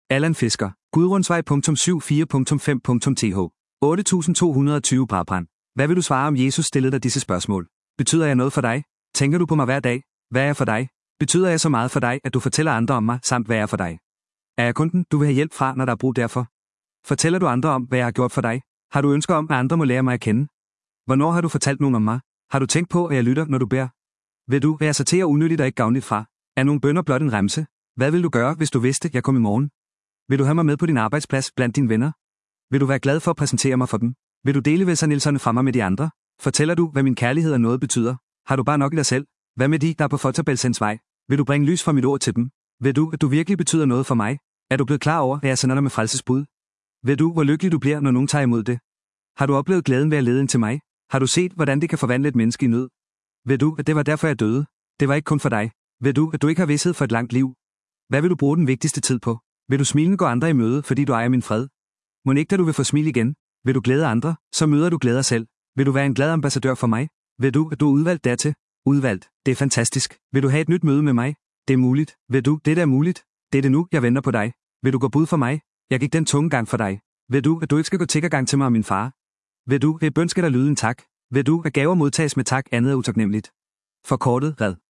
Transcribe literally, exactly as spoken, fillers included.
Allan Fisker. Gudrundsvej syv fire fem T H. otte tusind to hundrede og tyve Brabrand. Hvad vil du svare, om Jesus stillede dig disse spørgsmål? Betyder jeg noget for dig? Tænker du på mig hver dag? Hvad er jeg for dig? Betyder jeg så meget for dig, at du fortæller andre om mig, samt hvad jeg er for dig? Er jeg kunden, du vil have hjælp fra, når der er brug derfor? Fortæller du andre om, hvad jeg har gjort for dig? Har du ønsker om, at andre må lære mig at kende? Hvornår har du fortalt nogen om mig? Har du tænkt på, at jeg lytter, når du beder? Vil du, hvad jeg sorterer unødigt og ikke gavnligt fra? Er nogle bønner blot en remse? Hvad vil du gøre, hvis du vidste, jeg kom i morgen? Vil du have mig med på din arbejdsplads blandt dine venner? Vil du være glad for at præsentere mig for dem? Vil du dele velsignelserne fra mig med de andre? Fortæller du, hvad min kærlighed og noget betyder? Har du bare nok i dig selv? Hvad med de, der er på Fotabelsens vej? Vil du bringe lys fra mit ord til dem? Ved du, at du virkelig betyder noget for mig? Er du blevet klar over, at jeg sender dig med frelsesbud? Ved du, hvor lykkelig du bliver, når nogen tager imod det? Har du oplevet glæden ved at lede ind til mig? Har du set, hvordan det kan forvandle et menneske i nød? Ved du, at det var derfor jeg døde? Det var ikke kun for dig. Ved du, at du ikke har vished for et langt liv? Hvad vil du bruge den vigtigste tid på? Vil du smilende gå andre i møde, fordi du ejer min fred? Må ikke, da du vil få smil igen? Vil du glæde andre, så møder du glæder selv. Vil du være en glad ambassadør for mig? Ved du, at du er udvalgt dertil? Udvalgt. Det er fantastisk. Vil du have et nyt møde med mig? Det er muligt. Ved du, det er muligt? Det er det nu, jeg venter på dig. Vil du gå bud for mig? Jeg gik den tunge gang for dig. Ved du, at du ikke skal gå tiggergang til mig og min far? Ved du, at bøn skal der lyde en tak? Ved du, at gaver modtages med tak, andet er utaknemmeligt? Forkortet, red.